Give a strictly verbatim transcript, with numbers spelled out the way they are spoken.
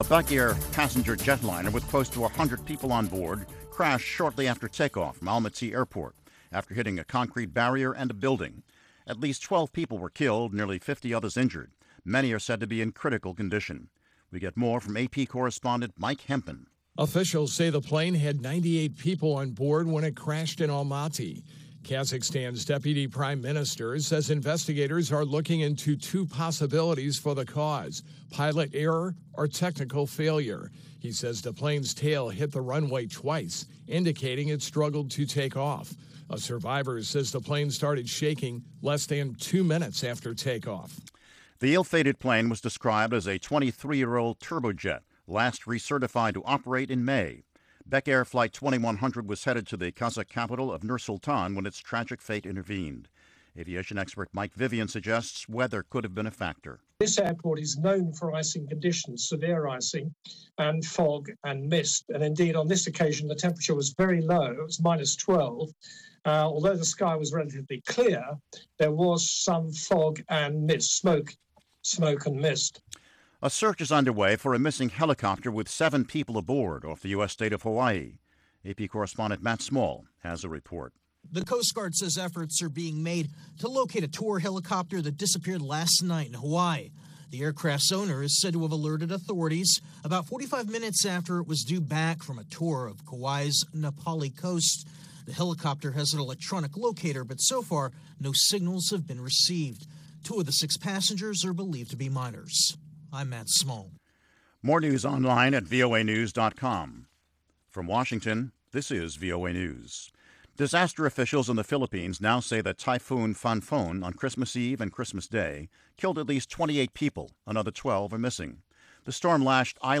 A Back Air passenger jetliner with close to one hundred people on board crashed shortly after takeoff from Almaty Airport after hitting a concrete barrier and a building. At least twelve people were killed, nearly fifty others injured. Many are said to be in critical condition. We get more from A P correspondent Mike Hempen. Officials say the plane had ninety-eight people on board when it crashed in Almaty. Kazakhstan's deputy prime minister says investigators are looking into two possibilities for the cause: pilot error or technical failure. He says the plane's tail hit the runway twice, indicating it struggled to take off. A survivor says the plane started shaking less than two minutes after takeoff. The ill-fated plane was described as a twenty-three-year-old turbojet, last recertified to operate in May. Back Air Flight twenty-one hundred was headed to the Kazakh capital of Nur-Sultan when its tragic fate intervened. Aviation expert Mike Vivian suggests weather could have been a factor. This airport is known for icing conditions, severe icing and fog and mist. And indeed, on this occasion, the temperature was very low. It was minus twelve. Uh, although the sky was relatively clear, there was some fog and mist, smoke, smoke and mist. A search is underway for a missing helicopter with seven people aboard off the U S state of Hawaii. A P correspondent Matt Small has a report. The Coast Guard says efforts are being made to locate a tour helicopter that disappeared last night in Hawaii. The aircraft's owner is said to have alerted authorities about forty-five minutes after it was due back from a tour of Kauai's Na Pali coast. The helicopter has an electronic locator, but so far, no signals have been received. Two of the six passengers are believed to be minors. I'm Matt Small. More news online at V O A news dot com. From Washington, this is V O A News. Disaster officials in the Philippines now say that Typhoon Fanfon on Christmas Eve and Christmas Day killed at least twenty-eight people. Another twelve are missing. The storm lashed island